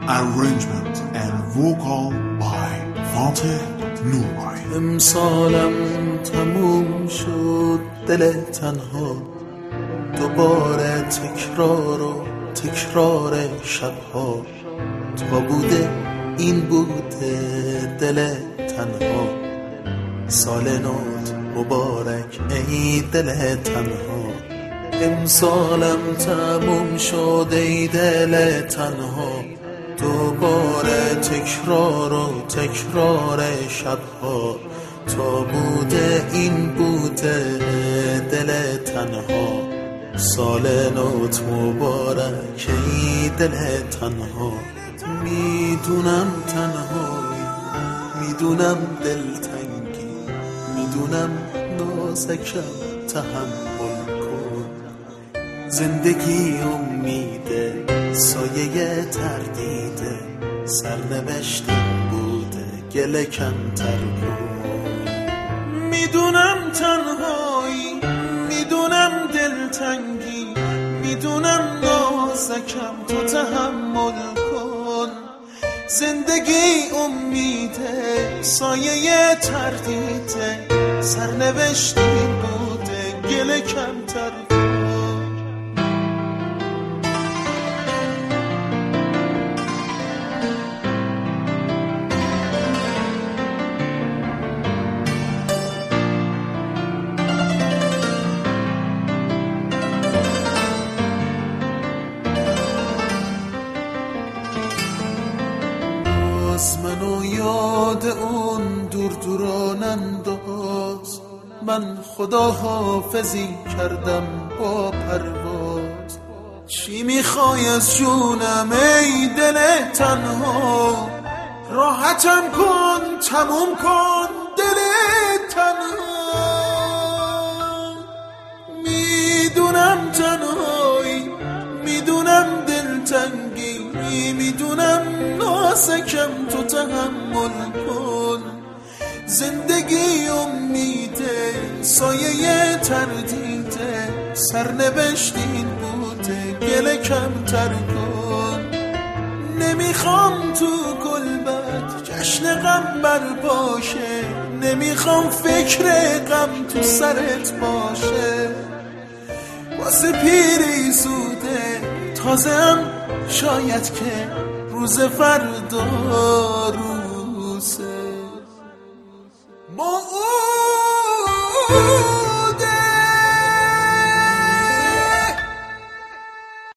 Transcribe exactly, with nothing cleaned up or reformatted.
Arrangement and vocal by Fateh Nurai. امسالم تموم شد دل تنها، دوباره تکرار و تکرار شبها. تا بوده این بوده دل تنها، سال نوت مبارک ای دل تنها. امسالم تموم شد ای دل تنها، دوباره تکرار و تکرار شبها. تا بوده این بوده دل تنها، سال نوت مبارک ای دل تنها. میدونم تنهایی، میدونم دلتنگی، میدونم نازکم تحمل کن. زندگی امیده سایه تردیده، سرنوشتم بوده گله کمتر کن. میدونم تنهایی، میدونم دلتنگی، میدونم نازکم تو تحمل کن. زندگی امیده سایه تردیده، سرنوشتی بوده گله کمتر کن. از منو یاد اون دور دوران انداز، من خدا حافظی کردم با پرواز. چی میخوای از جونم ای دل تنها، راحتم کن تموم کن دل تنها. میدونم تنهایی، میدونم دلتنگی، میدونم نازکم تو تحمل کن. زندگی امیده سایه تردیده، سرنوشتین بوده گله کمتر کن. نمیخوام تو گلبد جشن غم برپاشه، نمیخوام فکر غم تو سرت باشه. واسه پیری زوده تازم شاید که روز فردا روزه.